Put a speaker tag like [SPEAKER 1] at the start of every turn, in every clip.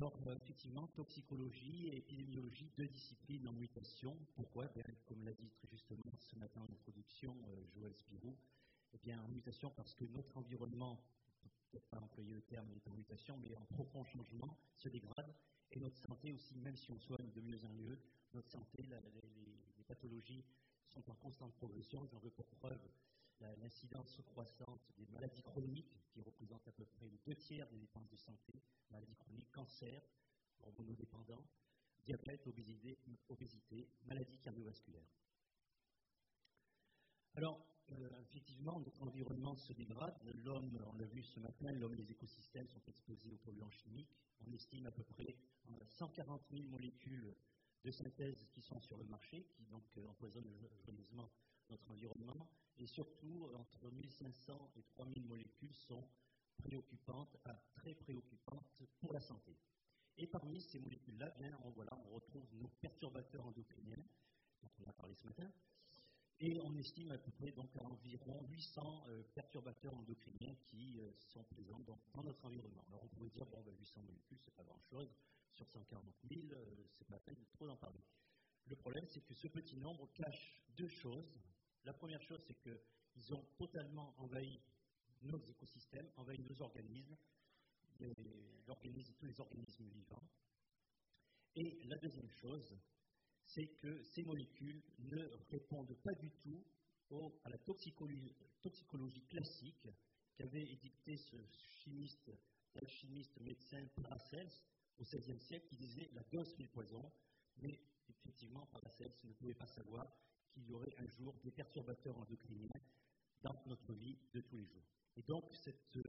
[SPEAKER 1] Alors, effectivement, toxicologie et épidémiologie, deux disciplines en mutation. Pourquoi? Comme l'a dit très justement ce matin en introduction Joël Spirou, en mutation parce que notre environnement, peut-être pas employer le terme est en mutation, mais en profond changement, se dégrade, et notre santé aussi, même si on soigne de mieux en mieux, notre santé, les pathologies sont en constante progression. J'en veux pour preuve l'incidence croissante des maladies chroniques, qui représentent à peu près les 2/3 des dépenses de santé, maladies chroniques, cancer, hormonodépendants, diabète, obésité, maladies cardiovasculaires. Alors, effectivement, notre environnement se dégrade. L'homme, on l'a vu ce matin, l'homme et les écosystèmes sont exposés aux polluants chimiques. On estime à peu près 140 000 molécules de synthèse qui sont sur le marché, qui donc empoisonnent joyeusement notre environnement. Et surtout, entre 1500 et 3000 molécules sont préoccupantes, très préoccupantes pour la santé. Et parmi ces molécules-là, on retrouve nos perturbateurs endocriniens, dont on a parlé ce matin. Et on estime à peu près donc, à environ 800 perturbateurs endocriniens qui sont présents dans notre environnement. Alors on pourrait dire, 800 molécules, c'est pas grand-chose. Sur 140 000, c'est pas la peine de trop en parler. Le problème, c'est que ce petit nombre cache deux choses. La première chose, c'est qu'ils ont totalement envahi nos écosystèmes, envahi nos organismes, tous les organismes vivants. Et la deuxième chose, c'est que ces molécules ne répondent pas du tout à la toxicologie classique qu'avait édicté ce alchimiste médecin Paracels au XVIe siècle, qui disait la dose fait le poison. Mais effectivement, Paracels ne pouvait pas savoir qu'il y aurait un jour des perturbateurs endocriniens dans notre vie de tous les jours. Et donc, cet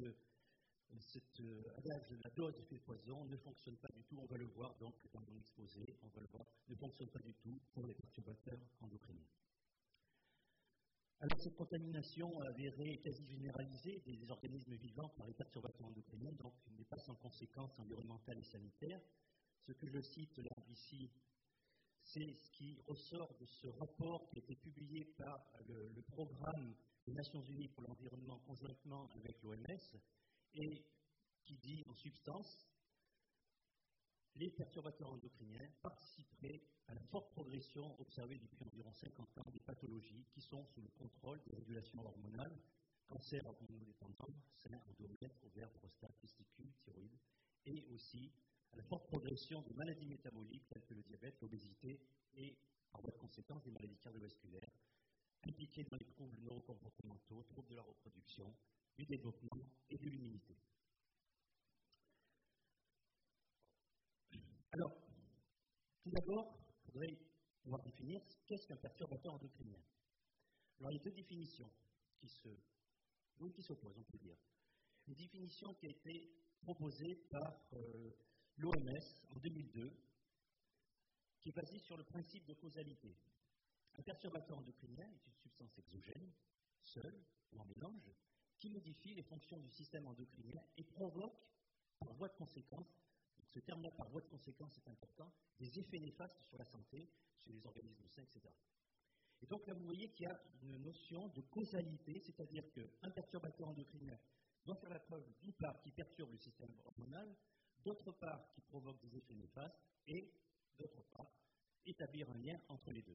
[SPEAKER 1] adage de la dose fait le poison ne fonctionne pas du tout, on va le voir donc dans mon exposé, ne fonctionne pas du tout pour les perturbateurs endocriniens. Alors, cette contamination avérée quasi généralisée des organismes vivants par les perturbateurs endocriniens donc n'est pas sans conséquences environnementales et sanitaires. Ce que je cite là, ici, c'est ce qui ressort de ce rapport qui a été publié par le programme des Nations Unies pour l'environnement conjointement avec l'OMS et qui dit en substance les perturbateurs endocriniens participeraient à la forte progression observée depuis environ 50 ans des pathologies qui sont sous le contrôle des régulations hormonales, cancer hormonodépendant, sein, endomètre, ovaire, prostate, testicules, thyroïde, et aussi à la forte progression de maladies métaboliques telles que le diabète, l'obésité et, par voie de conséquence, des maladies cardiovasculaires, impliquées dans les troubles neurocomportementaux, troubles de la reproduction, du développement et de l'immunité. Alors, tout d'abord, il faudrait pouvoir définir qu'est-ce qu'un perturbateur endocrinien. Alors, il y a deux définitions qui s'opposent, on peut dire. Une définition qui a été proposée par l'OMS en 2002, qui est basée sur le principe de causalité. Un perturbateur endocrinien est une substance exogène, seule ou en mélange, qui modifie les fonctions du système endocrinien et provoque, par voie de conséquence, ce terme-là par voie de conséquence est important, des effets néfastes sur la santé, sur les organismes sains, etc. Et donc là, vous voyez qu'il y a une notion de causalité, c'est-à-dire qu'un perturbateur endocrinien doit faire la preuve, d'une part, qui perturbe le système hormonal, d'autre part, qui provoque des effets néfastes, et d'autre part, établir un lien entre les deux.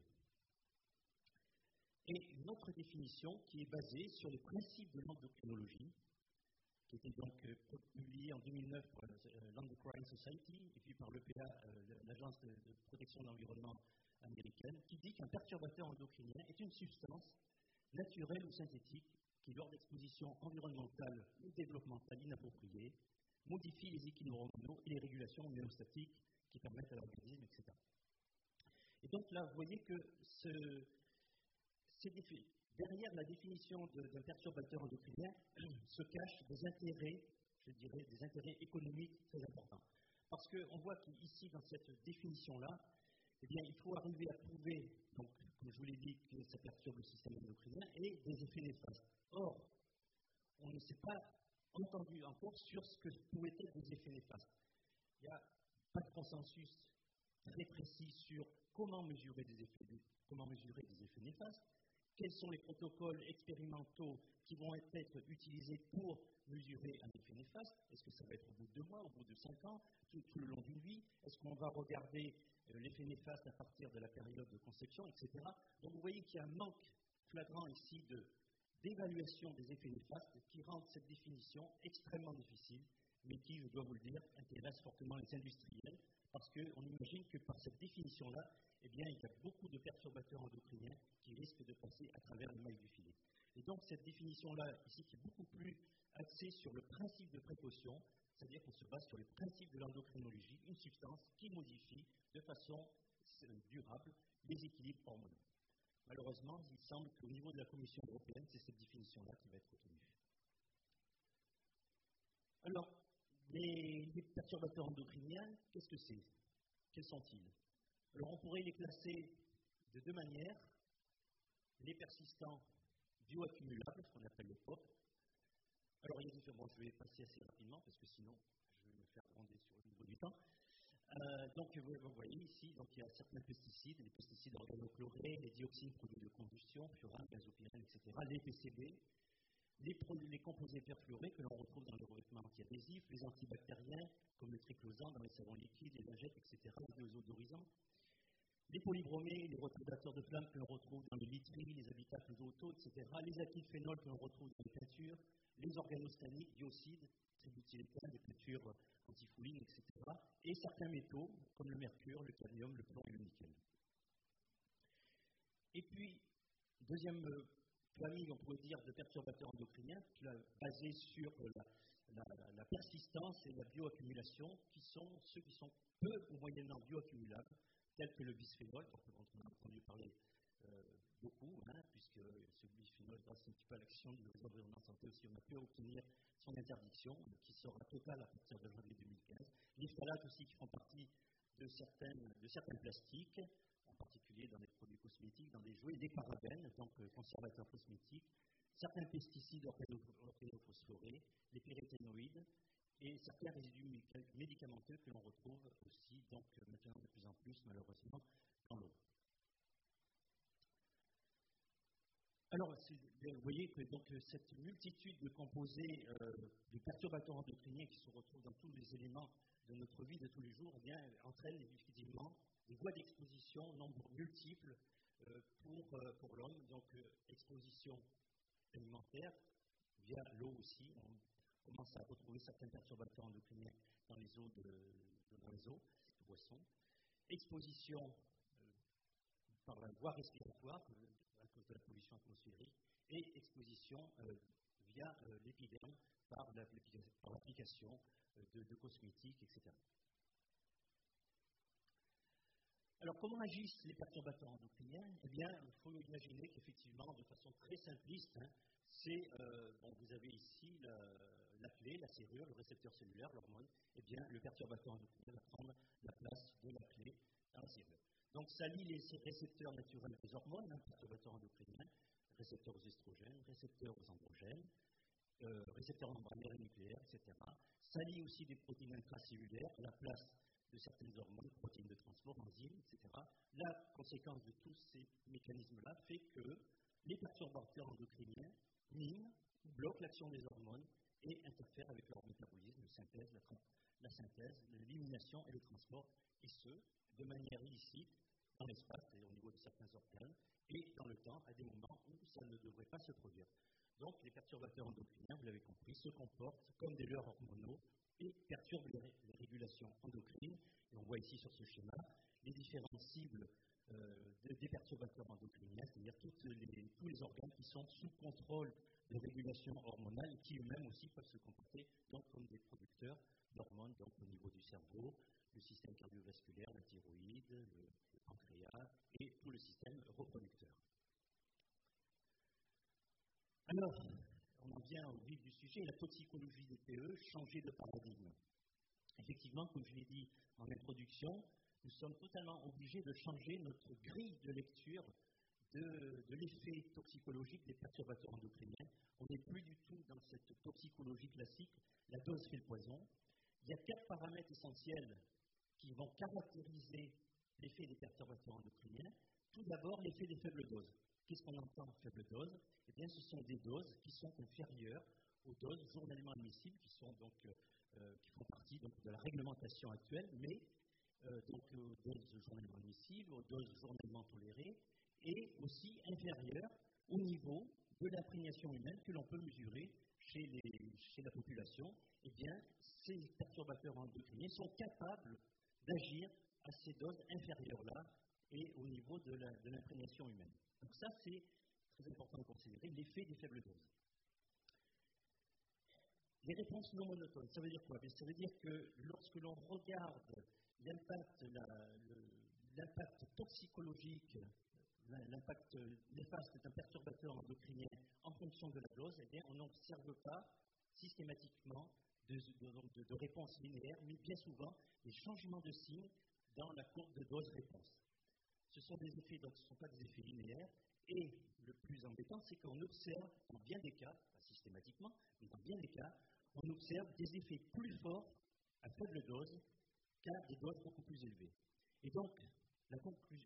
[SPEAKER 1] Et une autre définition qui est basée sur les principes de l'endocrinologie, qui était donc publiée en 2009 par l'Endocrine Society et puis par l'EPA, l'Agence de protection de l'environnement américaine, qui dit qu'un perturbateur endocrinien est une substance naturelle ou synthétique qui, lors d'expositions environnementales ou développementales inappropriées, modifie les équilibres hormonaux et les régulations homéostatiques qui permettent à l'organisme, etc. Et donc là, vous voyez que derrière la définition d'un perturbateur endocrinien se cachent des intérêts, je dirais, des intérêts économiques très importants. Parce qu'on voit qu'ici, dans cette définition-là, il faut arriver à prouver, donc, comme je vous l'ai dit, que ça perturbe le système endocrinien et des effets néfastes. Or, on ne s'est pas entendu encore sur ce que pouvaient être des effets néfastes. Il n'y a pas de consensus très précis sur comment mesurer des effets néfastes. Quels sont les protocoles expérimentaux qui vont être utilisés pour mesurer un effet néfaste? Est-ce que ça va être au bout de 2 mois, au bout de 5 ans, tout le long d'une va regarder l'effet néfaste à partir de la période de conception, etc. Donc vous voyez qu'il y a un manque flagrant ici d'évaluation des effets néfastes qui rend cette définition extrêmement difficile, mais qui, je dois vous le dire, intéresse fortement les industriels, parce qu'on imagine que par cette définition-là, eh bien, il y a beaucoup de perturbateurs endocriniens qui risquent de passer à travers les mailles du filet. Et donc cette définition-là, ici, qui est beaucoup plus axée sur le principe de précaution, c'est-à-dire qu'on se base sur les principes de l'endocrinologie, une substance qui modifie de façon durable les équilibres hormonaux. Malheureusement, il semble qu'au niveau de la Commission européenne, c'est cette définition-là qui va être retenue. Alors, les perturbateurs endocriniens, qu'est-ce que c'est? Quels sont-ils? Alors, on pourrait les classer de deux manières. Les persistants bioaccumulables, ce qu'on appelle le POP. Alors, il y a différents. Bon, je vais passer assez rapidement parce que sinon, je vais me faire gronder sur le niveau du temps. Donc, vous voyez ici, donc, il y a certains pesticides, les pesticides organochlorés, les dioxines produits de combustion, furane, gazopyrène, etc., les PCB, les composés perfluorés que l'on retrouve dans les revêtements antiadhésifs, les antibactériens, comme le triclosan dans les savons liquides, les lingettes, etc., les déodorisants, les polybromés, les retardateurs de flamme que l'on retrouve dans les literies, les habitacles auto, etc., les acylphénols que l'on retrouve dans les peintures, les organostaniques, biocides, tributyléthane, les peintures antifouline, etc., et certains métaux, comme le mercure, le cadmium, le plomb et le nickel. Et puis, deuxième famille, on pourrait dire, de perturbateurs endocriniens, basés sur la persistance et la bioaccumulation, qui sont ceux qui sont peu ou moyennement bioaccumulables, tels que le bisphénol, dont on a entendu parler beaucoup, puisque ce bisphénol, grâce un petit peu à l'action du réseau environnement santé aussi, on a pu obtenir son interdiction, qui sera totale à partir de janvier 2015. Les phtalates aussi, qui font partie de certains plastiques, en particulier dans les produits cosmétiques, dans des jouets, des parabènes, donc conservateurs cosmétiques, certains pesticides organophosphorés, les pyréthénoïdes, et certains résidus médicamenteux que l'on retrouve aussi, donc maintenant de plus en plus, malheureusement, dans l'eau. Alors, vous voyez que donc, cette multitude de composés, de perturbateurs endocriniens qui se retrouvent dans tous les éléments de notre vie de tous les jours, eh bien, entraîne effectivement des voies d'exposition, nombre multiples pour l'homme, donc exposition alimentaire, via l'eau aussi. On commence à retrouver certains perturbateurs endocriniens dans les eaux dans les eaux de boissons. Exposition par la voie respiratoire, à cause de la pollution atmosphérique, et exposition via l'épiderme par l'application de cosmétiques, etc. Alors, comment agissent les perturbateurs endocriniens? Eh bien, il faut imaginer qu'effectivement, de façon très simpliste, vous avez ici la clé, la serrure, le récepteur cellulaire, l'hormone. Eh bien, le perturbateur endocrinien va prendre la place de la clé dans la serrure. Donc, ça lie les récepteurs naturels des hormones, perturbateurs endocriniens, récepteurs aux estrogènes, récepteurs aux androgènes, récepteurs membranaires et nucléaires, etc. Ça lie aussi des protéines intracellulaires à la place de certaines hormones, protéines de transport, enzymes, etc. La conséquence de tous ces mécanismes-là fait que les perturbateurs endocriniens minent ou bloquent l'action des hormones et interfèrent avec leur métabolisme, la synthèse, l'élimination et le transport, et ce, de manière illicite, dans l'espace, c'est-à-dire au niveau de certains organes, et dans le temps, à des moments où ça ne devrait pas se produire. Donc, les perturbateurs endocriniens, vous l'avez compris, se comportent comme des leurres hormonaux et perturbent les régulations endocrines. Et on voit ici sur ce schéma les différentes cibles des perturbateurs endocriniens, c'est-à-dire tous les organes qui sont sous contrôle de régulation hormonale et qui eux-mêmes aussi peuvent se comporter donc, comme des producteurs d'hormones, donc au niveau du cerveau, le système cardiovasculaire, la thyroïde, le pancréas et tout le système reproducteur. Alors, on en vient au vif du sujet, la toxicologie des PE, changer de paradigme. Effectivement, comme je l'ai dit en introduction, nous sommes totalement obligés de changer notre grille de lecture de l'effet toxicologique des perturbateurs endocriniens. On n'est plus du tout dans cette toxicologie classique, la dose fait le poison. Il y a 4 paramètres essentiels qui vont caractériser l'effet des perturbateurs endocriniens. Tout d'abord, l'effet des faibles doses. Qu'est-ce qu'on entend par faible dose? Eh bien, ce sont des doses qui sont inférieures aux doses journalièrement admissibles, qui font partie donc, de la réglementation actuelle, mais donc aux doses journellement admissibles, aux doses journellement tolérées, et aussi inférieures au niveau de l'imprégnation humaine que l'on peut mesurer chez la population. Eh bien, ces perturbateurs endocriniens sont capables d'agir à ces doses inférieures-là et au niveau de l'imprégnation humaine. Donc ça, c'est très important de considérer l'effet des faibles doses. Les réponses non monotones, ça veut dire quoi? Ça veut dire que lorsque l'on regarde l'impact toxicologique, l'impact néfaste d'un perturbateur endocrinien en fonction de la dose, eh bien, on n'observe pas systématiquement de réponse linéaire, mais bien souvent des changements de signes dans la courbe de dose-réponse. Ce sont des effets, donc ce ne sont pas des effets linéaires, et le plus embêtant, c'est qu'on observe, dans bien des cas, pas systématiquement, mais dans bien des cas, on observe des effets plus forts à faible dose qu'à des doses beaucoup plus élevées. Et donc, la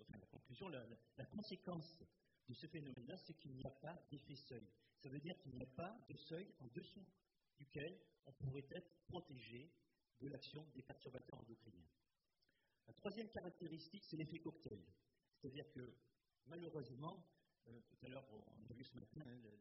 [SPEAKER 1] conséquence de ce phénomène-là, c'est qu'il n'y a pas d'effet seuil. Ça veut dire qu'il n'y a pas de seuil en dessous duquel on pourrait être protégé de l'action des perturbateurs endocriniens. La troisième caractéristique, c'est l'effet cocktail. C'est-à-dire que, malheureusement, tout à l'heure, on a vu ce matin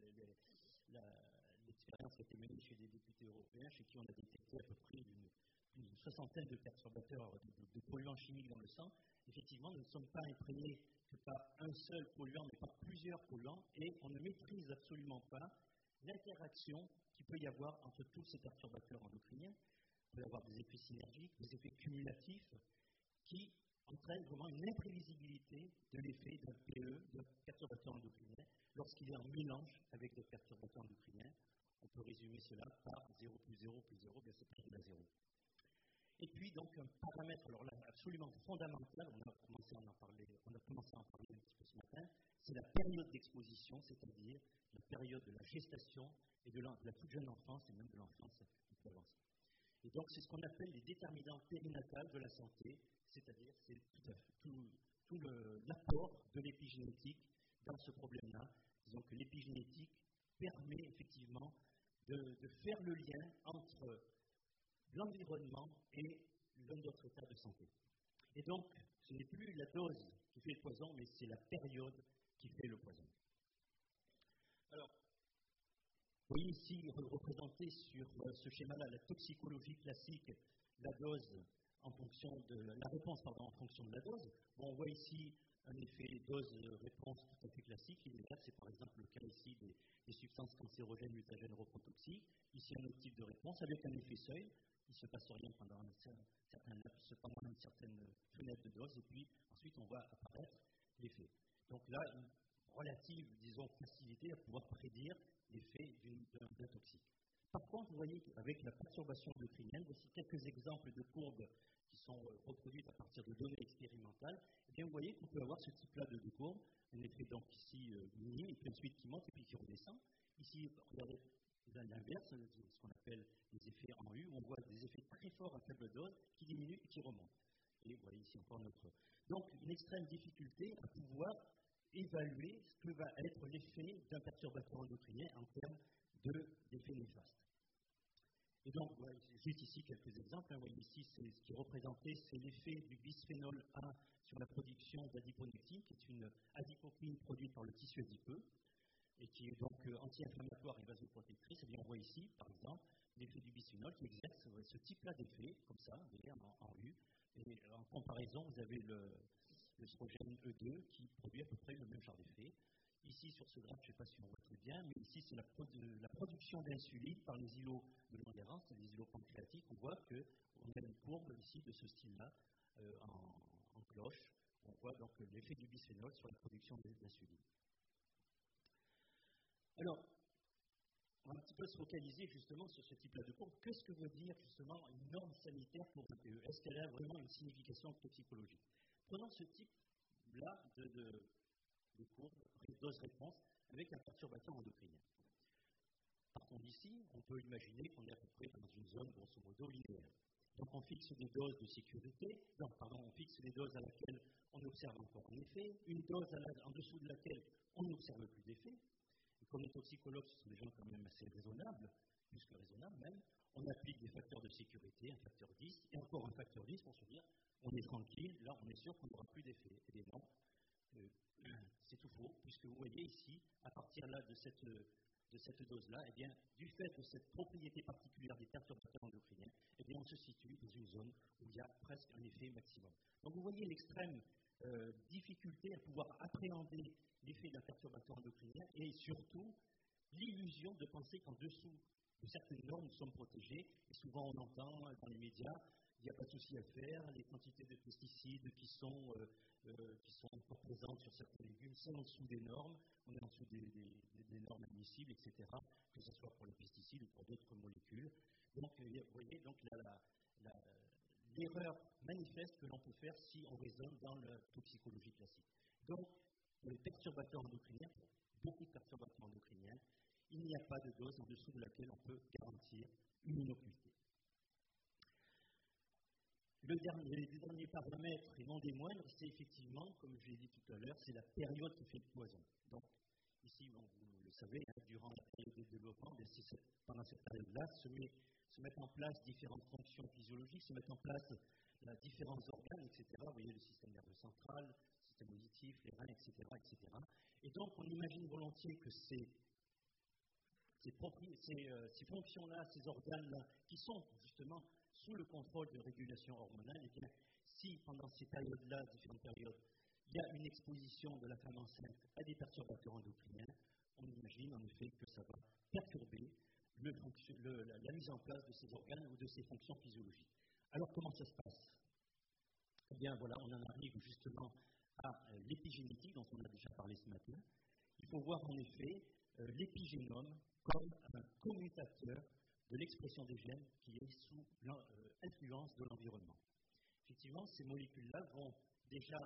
[SPEAKER 1] l'expérience qui a été menée chez des députés européens, chez qui on a détecté à peu près une soixantaine de perturbateurs, de polluants chimiques dans le sang. Effectivement, nous ne sommes pas imprégnés que par un seul polluant, mais par plusieurs polluants, et on ne maîtrise absolument pas l'interaction qu'il peut y avoir entre tous ces perturbateurs endocriniens. Il peut y avoir des effets synergiques, des effets cumulatifs, qui entraînent vraiment une imprévisibilité de l'effet d'un PE, d'un perturbateur endocrinien, lorsqu'il est en mélange avec des perturbateurs endocriniens. On peut résumer cela par 0 plus 0 plus 0, bien c'est égal à 0. Et puis donc un paramètre alors là, absolument fondamental, on a commencé à en parler un petit peu ce matin, c'est la période d'exposition, c'est-à-dire la période de la gestation et de la toute jeune enfance et même de l'enfance un peu avancée. Et donc c'est ce qu'on appelle les déterminants périnatals de la santé, c'est-à-dire c'est tout l'apport de l'épigénétique dans ce problème-là. Disons que l'épigénétique permet effectivement de faire le lien entre l'environnement et notre état de santé. Et donc, ce n'est plus la dose qui fait le poison, mais c'est la période qui fait le poison. Alors, vous voyez ici représenté sur ce schéma-là la toxicologie classique, la dose en fonction de la réponse en fonction de la dose. Bon, on voit ici un effet dose-réponse tout à fait classique. C'est par exemple le cas ici des substances cancérogènes, mutagènes, reprotoxiques. Ici un autre type de réponse avec un effet seuil. Il ne se passe rien pendant une certaine fenêtre de dose, et puis ensuite on voit apparaître l'effet. Donc là, une relative, disons, facilité à pouvoir prédire l'effet d'un toxique. Par contre, vous voyez qu'avec la perturbation endocrinienne, voici quelques exemples de courbes qui sont reproduites à partir de données expérimentales. Et bien, vous voyez qu'on peut avoir ce type-là de courbes, un effet donc ici minime, et puis ensuite qui monte et puis qui redescend. Ici, regardez l'inverse, ce qu'on appelle les effets en U, où on voit des effets très forts à faible dose qui diminuent et qui remontent. Et vous voyez ici encore notre. Donc, une extrême difficulté à pouvoir évaluer ce que va être l'effet d'un perturbateur endocrinien en termes d'effets néfastes. Et donc, voilà, juste ici quelques exemples. Vous voyez ici, ce qui est représenté, c'est l'effet du bisphénol A sur la production d'adiponectine, qui est une adipokine produite par le tissu adipeux, et qui est donc anti-inflammatoire et vasoprotectrice. Et bien, on voit ici, par exemple, l'effet du bisphénol qui exerce ce type-là d'effet, comme ça, vous voyez, en U. Et en comparaison, vous avez l'œstrogène E2 qui produit à peu près le même genre d'effet. Ici, sur ce graphe, je ne sais pas si on voit très bien, mais ici, c'est la production d'insuline par les îlots de Langerhans, les îlots pancréatiques. On voit qu'on a une courbe ici de ce style-là, en cloche. On voit donc l'effet du bisphénol sur la production d'insuline. Alors, on va un petit peu se focaliser justement sur ce type-là de courbe. Qu'est-ce que veut dire justement une norme sanitaire pour un PE? Est-ce qu'elle a vraiment une signification toxicologique? Prenons ce type-là de courbe, dose-réponse, avec un perturbateur endocrinien. Partons d'ici, on peut imaginer qu'on est à peu près dans une zone grosso modo linéaire. Donc on fixe des doses de sécurité, on fixe des doses à laquelle on observe encore un effet, une dose en dessous de laquelle on n'observe plus d'effet. Et comme les toxicologues, ce sont des gens quand même assez raisonnables, plus que raisonnables même, on applique des facteurs de sécurité, un facteur 10, et encore un facteur 10 pour se dire on est tranquille, là on est sûr qu'on n'aura plus d'effet. Eh bien non, euh, c'est tout faux, puisque vous voyez ici, à partir là de cette dose-là, eh bien, du fait de cette propriété particulière des perturbateurs endocriniens, eh bien, on se situe dans une zone où il y a presque un effet maximum. Donc vous voyez l'extrême difficulté à pouvoir appréhender l'effet d'un perturbateur endocrinien et surtout l'illusion de penser qu'en dessous de certaines normes, nous sommes protégés. Et souvent, on entend dans les médias, il n'y a pas de souci à faire, les quantités de pesticides qui sont encore présentes sur certains légumes sont en dessous des normes, on est en dessous des normes admissibles, etc., que ce soit pour les pesticides ou pour d'autres molécules. Donc, vous voyez, donc, l'erreur manifeste que l'on peut faire si on raisonne dans la toxicologie classique. Donc, pour les perturbateurs endocriniens, pour beaucoup de perturbateurs endocriniens, il n'y a pas de dose en dessous de laquelle on peut garantir une innocuité. Les derniers paramètres, et non des moindres, c'est effectivement, comme je l'ai dit tout à l'heure, c'est la période qui fait le poison. Donc, ici, vous le savez, durant la période de développement, pendant cette période-là, se mettent en place différentes fonctions physiologiques, se mettent en place différents organes, etc. Vous voyez le système nerveux central, le système auditif, les reins, etc., etc. Et donc, on imagine volontiers que ces fonctions-là, ces organes-là, qui sont justement sous le contrôle de régulation hormonale, et bien, si pendant ces périodes-là, différentes périodes, il y a une exposition de la femme enceinte à des perturbateurs endocriniens, on imagine en effet que ça va perturber la mise en place de ces organes ou de ces fonctions physiologiques. Alors comment ça se passe? Eh bien voilà, on en arrive justement à l'épigénétique dont on a déjà parlé ce matin. Il faut voir en effet l'épigénome comme un commutateur de l'expression des gènes qui est sous l'influence de l'environnement. Effectivement, ces molécules-là vont déjà...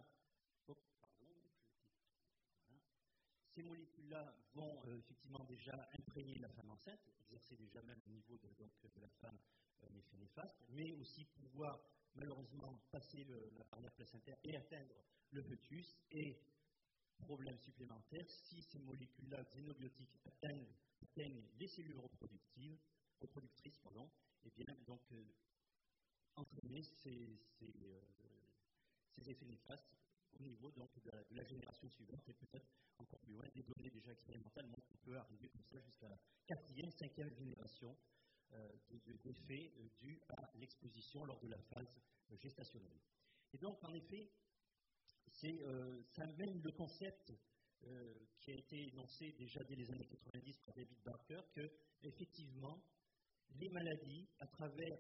[SPEAKER 1] Ces molécules-là vont effectivement déjà imprégner la femme enceinte, exercer déjà même au niveau de la femme l'effet néfaste, mais aussi pouvoir malheureusement passer la barrière placentaire et atteindre le fœtus. Et problème supplémentaire, si ces molécules-là xénobiotiques atteignent les cellules reproductrices, et bien donc entraîner ces effets néfastes au niveau donc, de la génération suivante et peut-être encore plus loin, des données déjà expérimentales montrent qu'on peut arriver comme ça jusqu'à la 4e, 5e génération d'effets dus à l'exposition lors de la phase gestationnelle. Et donc, en effet, ça amène le concept qui a été énoncé déjà dès les années 90 par David Barker, que, effectivement, les maladies, à travers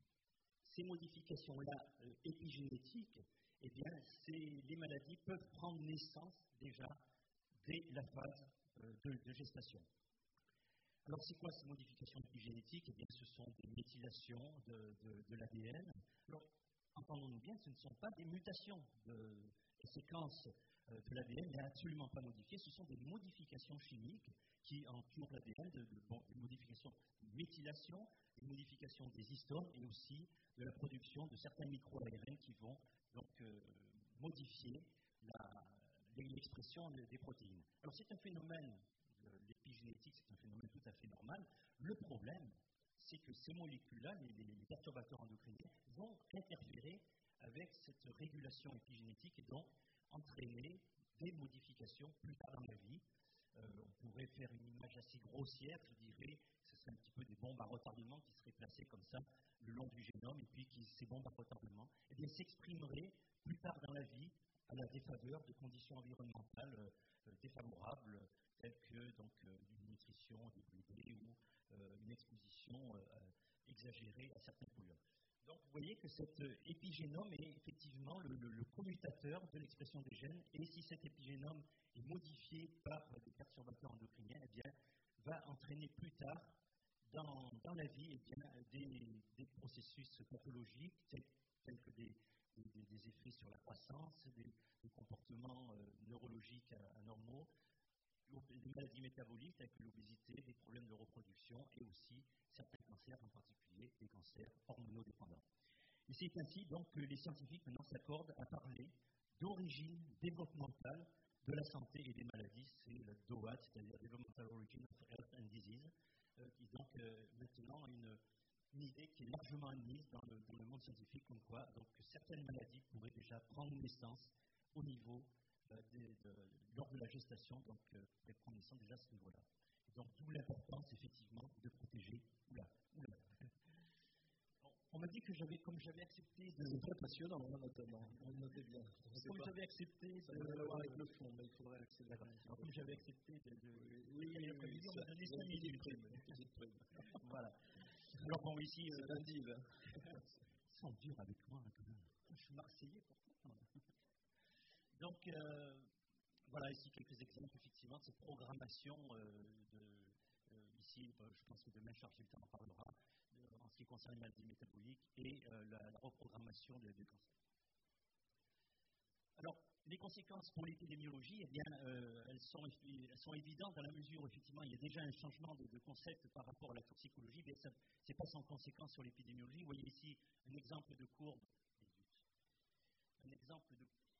[SPEAKER 1] ces modifications-là épigénétiques, eh bien, les maladies peuvent prendre naissance déjà dès la phase de gestation. Alors, c'est quoi ces modifications épigénétiques? Eh bien, ce sont des méthylations de l'ADN. Alors, entendons-nous bien, ce ne sont pas des mutations de séquences de l'ADN, n'est absolument pas modifié. Ce sont des modifications chimiques qui entourent l'ADN, des modifications de méthylation, des modifications des histones et aussi de la production de certains micro-ARN qui vont donc modifier l'expression des protéines. Alors c'est un phénomène, l'épigénétique, c'est un phénomène tout à fait normal. Le problème, c'est que ces molécules-là, les perturbateurs endocriniens, vont interférer avec cette régulation épigénétique et donc entraîner des modifications plus tard dans la vie. On pourrait faire une image assez grossière, je dirais, ce serait un petit peu des bombes à retardement qui seraient placées comme ça le long du génome et puis ces bombes à retardement s'exprimeraient plus tard dans la vie à la défaveur de conditions environnementales défavorables, telles que donc, une nutrition déséquilibrée ou une exposition exagérée à certains polluants. Donc vous voyez que cet épigénome est effectivement le commutateur de l'expression des gènes, et si cet épigénome est modifié par des perturbateurs endocriniens, eh bien, va entraîner plus tard dans la vie eh bien, des processus pathologiques tels que des effets sur la croissance, des comportements neurologiques anormaux, des maladies métaboliques telles que l'obésité, des problèmes de reproduction et aussi certains cancers, en particulier des cancers hormonodépendants. Et c'est ainsi donc que les scientifiques maintenant s'accordent à parler d'origine développementale de la santé et des maladies. C'est le DOAD, c'est-à-dire Developmental Origin of Health and Disease, qui est donc maintenant une idée qui est largement admise dans le monde scientifique, comme quoi donc, certaines maladies pourrait déjà prendre naissance au niveau lors de la gestation, donc pourrait prendre naissance déjà à ce niveau-là. Et donc d'où l'importance effectivement de protéger. Oula. On m'a dit que comme j'avais accepté de...
[SPEAKER 2] C'est très passionnant, notamment. On notait bien.
[SPEAKER 1] Comme j'avais accepté
[SPEAKER 2] ça n'a rien à voir avec le fond, mais il faudrait accélérer.
[SPEAKER 1] Comme j'avais accepté
[SPEAKER 2] Oui,
[SPEAKER 1] on m'a donné 5 minutes.
[SPEAKER 2] Une petite prime.
[SPEAKER 1] Voilà. Alors bon, ici...
[SPEAKER 2] C'est un deal.
[SPEAKER 1] Ils sont durs avec moi, quand même. Je suis Marseillais, pourtant. Donc, voilà, ici quelques exemples, effectivement, de ces programmations ici, je pense que demain, Charles Gilles en parlera, en ce qui concerne les maladies métaboliques et la reprogrammation des cancers. Alors, les conséquences pour l'épidémiologie, eh bien, elles sont évidentes dans la mesure où, effectivement, il y a déjà un changement de concept par rapport à la toxicologie, mais ce n'est pas sans conséquence sur l'épidémiologie. Vous voyez ici un exemple de courbe. Un exemple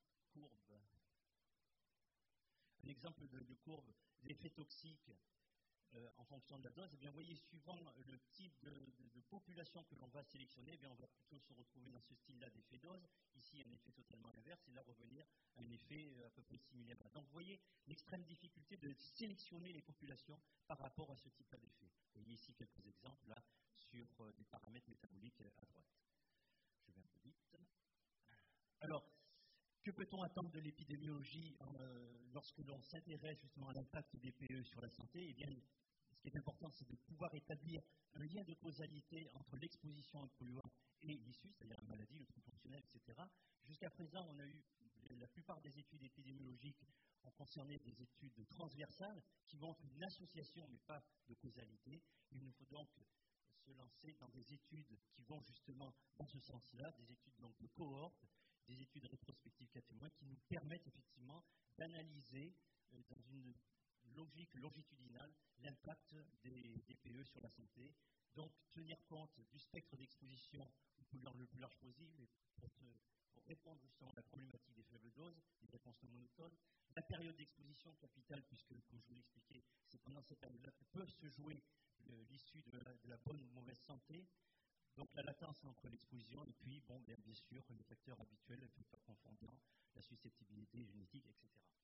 [SPEAKER 1] de courbe d'effet toxique en fonction de la dose. Eh bien, vous voyez, suivant le type de population que l'on va sélectionner, eh bien, on va plutôt se retrouver dans ce style-là d'effet dose. Ici, un effet totalement inverse, et là, revenir à un effet à peu près similaire. Donc, vous voyez l'extrême difficulté de sélectionner les populations par rapport à ce type d'effet. Vous voyez ici quelques exemples là, sur des paramètres métaboliques à droite. Je vais un peu vite. Alors, que peut-on attendre de l'épidémiologie lorsque l'on s'intéresse justement à l'impact des PE sur la santé? Eh bien, ce qui est important, c'est de pouvoir établir un lien de causalité entre l'exposition à un polluant et l'issue, c'est-à-dire la maladie, le trouble fonctionnel, etc. Jusqu'à présent, on a eu, la plupart des études épidémiologiques ont concerné des études transversales qui montrent une association, mais pas de causalité. Il nous faut donc se lancer dans des études qui vont justement dans ce sens-là, des études donc de cohorte, des études rétrospectives cas témoins qui nous permettent effectivement d'analyser dans une logique longitudinale l'impact des PE sur la santé. Donc tenir compte du spectre d'exposition le plus large possible pour répondre justement à la problématique des faibles doses, des réponses non monotones, la période d'exposition capitale, puisque comme je vous l'expliquais, c'est pendant cette période-là que peuvent se jouer l'issue de la bonne ou mauvaise santé. Donc la latence entre l'exposition et puis, bon, bien sûr, les facteurs habituels, les facteurs confondants, la susceptibilité génétique, etc.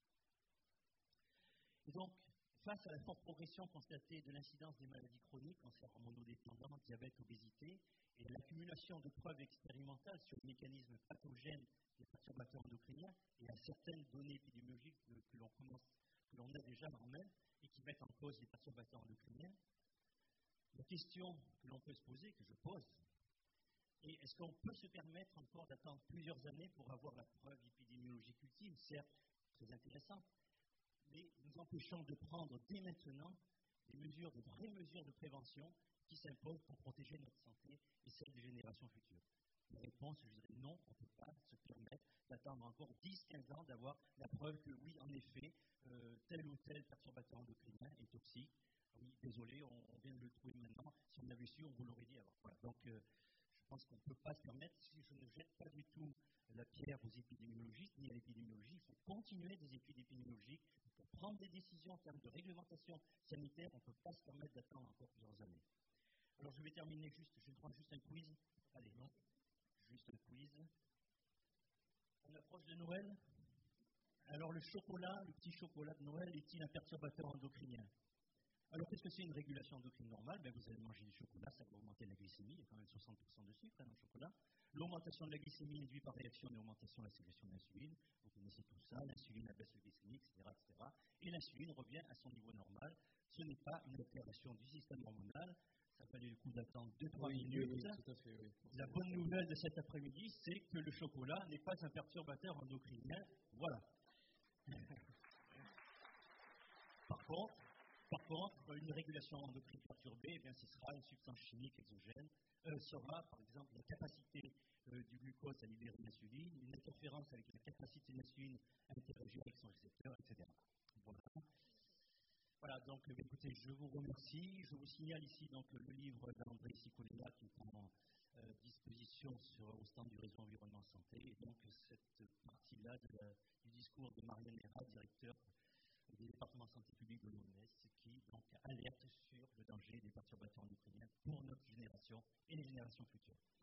[SPEAKER 1] Et donc, face à la forte progression constatée de l'incidence des maladies chroniques, cancer hormonodépendant, diabète, obésité, et à l'accumulation de preuves expérimentales sur les mécanismes pathogènes des perturbateurs endocriniens et à certaines données épidémiologiques que l'on a déjà en main et qui mettent en cause les perturbateurs endocriniens, la question que l'on peut se poser, que je pose, est est-ce qu'on peut se permettre encore d'attendre plusieurs années pour avoir la preuve épidémiologique ultime, certes très intéressante, mais nous empêchant de prendre dès maintenant des vraies mesures de prévention qui s'imposent pour protéger notre santé et celle des générations futures? La réponse, je dirais non, on ne peut pas se permettre d'attendre encore 10-15 ans d'avoir la preuve que oui, en effet, tel ou tel perturbateur endocrinien est toxique. Oui, désolé, on vient de le trouver maintenant. Si on avait su, on vous l'aurait dit avant. Voilà. Donc, je pense qu'on ne peut pas se permettre, si je ne jette pas du tout la pierre aux épidémiologistes ni à l'épidémiologie, il faut continuer des études épidémiologiques pour prendre des décisions en termes de réglementation sanitaire. On ne peut pas se permettre d'attendre encore plusieurs années. Alors, je vais terminer je vais prendre juste un quiz. Allez, non, juste un quiz. On approche de Noël. Alors, le petit chocolat de Noël, est-il un perturbateur endocrinien? Alors, qu'est-ce que c'est une régulation endocrine normale? Vous allez manger du chocolat, ça va augmenter la glycémie, il y a quand même 60% de sucre dans le chocolat. L'augmentation de la glycémie induit par réaction et augmentation de la sécrétion d'insuline. Vous connaissez tout ça, l'insuline abaisse la glycémie, etc., etc. Et l'insuline revient à son niveau normal. Ce n'est pas une altération du système hormonal. Ça valait le coup d'attendre 2-3 minutes.
[SPEAKER 2] Oui, tout à fait, oui.
[SPEAKER 1] La bonne nouvelle de cet après-midi, c'est que le chocolat n'est pas un perturbateur endocrinien. Voilà. Par contre, une régulation endocrine perturbée, eh bien, ce sera une substance chimique exogène, sera par exemple la capacité du glucose à libérer l'insuline, une interférence avec la capacité de l'insuline à interagir avec son récepteur, etc. Voilà, donc écoutez, je vous remercie. Je vous signale ici donc, le livre d'André Cicolella qui est en disposition au stand du réseau Environnement Santé. Et donc cette partie-là du discours de Marianne Herra, directeur du département santé publique de l'OMS, qui donc alerte sur le danger des perturbateurs endocriniens pour notre génération et les générations futures.